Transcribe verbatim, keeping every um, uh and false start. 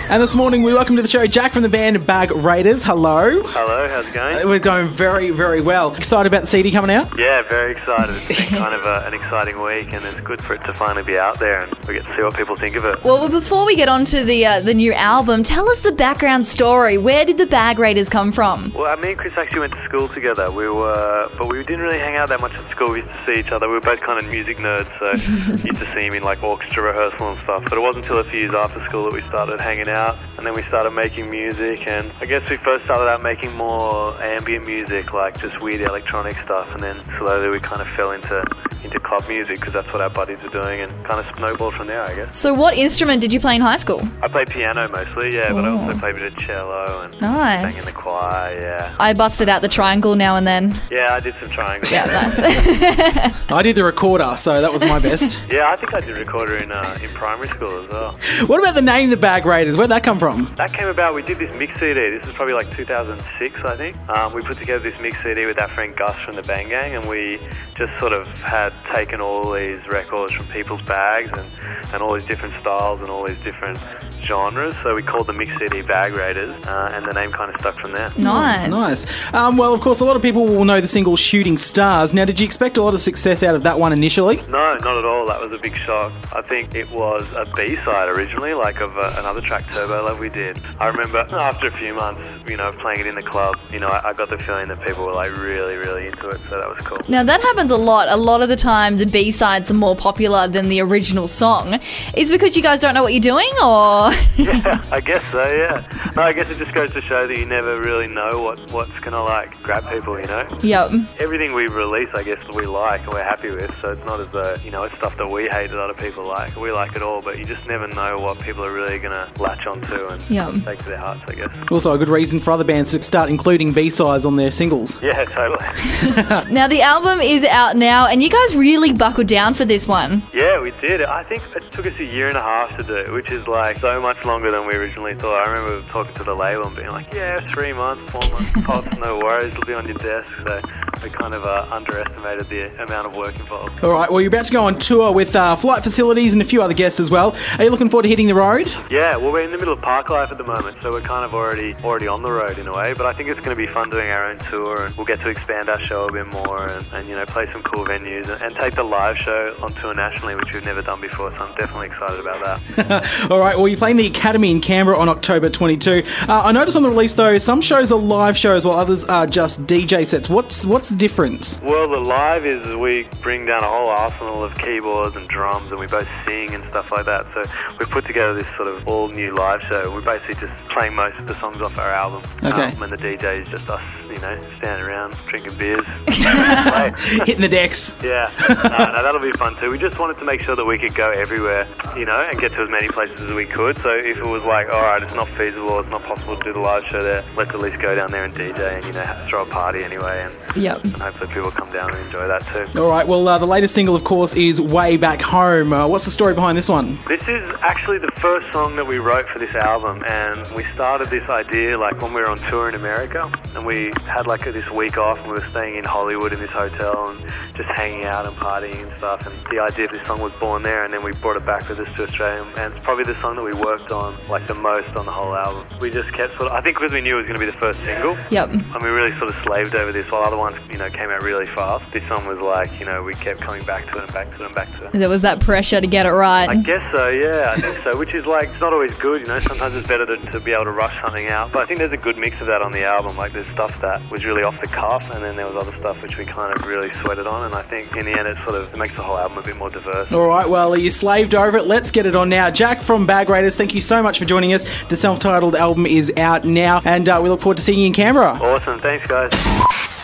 And this morning we welcome to the show Jack from the band Bag Raiders. Hello. Hello, how's it going? We're going very, very well. Excited about the C D coming out? Yeah, very excited. It's been kind of a, an exciting week, and it's good for it to finally be out there, and we get to see what people think of it. Well, before we get on to the uh, the new album, tell us the background story. Where did the Bag Raiders come from? Well, me and Chris actually went to school together. We were, but we didn't really hang out that much at school. We used to see each other. We were both kind of music nerds, so used to see him in like orchestra rehearsal and stuff. But it wasn't until a few years after school that we started hanging out, and then we started making music. And I guess we first started out making more ambient music, like just weird electronic stuff, and then slowly we kind of fell into into club music because that's what our buddies were doing, and kind of snowballed from there, I guess. So what instrument did you play in high school? I played piano mostly, yeah, but I Ooh. also played a bit of cello and Nice. sang in the choir, yeah. I busted out the triangle now and then. Yeah, I did some triangles. Yeah, nice. I did the recorder, so that was my best. Yeah, I think I did recorder in uh, in primary school as well. What about the name The Bag Raiders? Where'd that come from? That came about, we did this mix C D. This is probably like two thousand six, I think. Um, we put together this mix C D with our friend Gus from the Bang Gang, and we just sort of had taken all these records from people's bags and, and all these different styles and all these different genres. So we called the mix C D Bag Raiders, uh, and the name kind of stuck from there. Nice. Nice. Um, well, of course, a lot of people will know the single Shooting Stars. Now, did you expect a lot of success out of that one initially? No, not at all. That was a big shock. I think it was a B-side originally, like of uh, another track, Turbo Love, we did. I remember after a few months, you know, of playing it in the club, you know, I, I got the feeling that people were like really, really into it, so that was cool. Now that happens a lot. A lot of the time the B-sides are more popular than the original song. Is it because you guys don't know what you're doing, or...? Yeah, I guess so, yeah. No, I guess it just goes to show that you never really know what, what's going to, like, grab people, you know? Yep. Everything we release, I guess, we like and we're happy with, so it's not as though, you know, it's stuff that we hate that other people like. We like it all, but you just never know what people are really going to latch onto and Yep. take to their hearts, I guess. Also, a good reason for other bands to start including B-sides on their singles. Yeah, totally. Now the album is out now, and you guys really buckled down for this one. Yeah, we did. I think it took us a year and a half to do, which is like so much longer than we originally thought. I remember talking to the label and being like, yeah, three months, four months, tops, no worries, it'll be on your desk. So we kind of uh, underestimated the amount of work involved. All right, well, you're about to go on tour with uh, Flight Facilities and a few other guests as well. Are you looking forward to hitting the road? Yeah, well, we're in the middle of Park Life at the moment, so we're kind of already already on the road in a way, but I think it's going to be fun doing our own tour, and we'll get to expand our show a bit more and, and you know, play some cool venues and, and take the live show on tour nationally, which we've never done before, so I'm definitely excited about that. All right, well, you're playing the Academy in Canberra on October twenty-second. Uh, I noticed on the release, though, some shows are live shows while others are just D J sets. What's what's the difference? Well, the live is we bring down a whole arsenal of keyboards and drums, and we both sing and stuff like that. So we've put together this sort of all-new live show. We're basically just playing most of the songs off our album. Okay. Um, and the D J is just us, you know, standing around, drinking beers. Hitting the decks. Yeah, no, no, that'll be fun too. We just wanted to make sure that we could go everywhere, you know, and get to as many places as we could. So if it was like, all right, it's not feasible, it's not possible to do the live show there, let's at least go down there and D J and, you know, throw a party anyway. And, Yep. and hopefully people come down and enjoy that too. All right, well, uh, the latest single, of course, is Way Back Home. Uh, what's the story behind this one? This is actually the first song that we wrote for this album, and we started this idea like when we were on tour in America, and we had like this week off, and we were staying in Hollywood in this hotel and just hanging out and partying and stuff, and the idea of this song was born there, and then we brought it back with us to Australia, and it's probably the song that we worked on like the most on the whole album. We just kept sort of, I think because we knew it was going to be the first single, Yep. and we really sort of slaved over this while other ones, you know, came out really fast. This song was like, you know, we kept coming back to it and back to it and back to it. There was that pressure to get it right. I guess so, yeah, I think so, which is like, it's not always good, you know, sometimes it's better to, to be able to rush something out, but I think there's a good mix of that on the album, like there's stuff that was really off the cuff, and then there was other stuff which we kind of really sweated on, and I think in the end it sort of it makes the whole album a bit more diverse. All right, well, you slaved over it. Let's get it on now. Jack from Bag Raiders, thank you so much for joining us. The self-titled album is out now, and uh, we look forward to seeing you in Canberra. Awesome, thanks guys.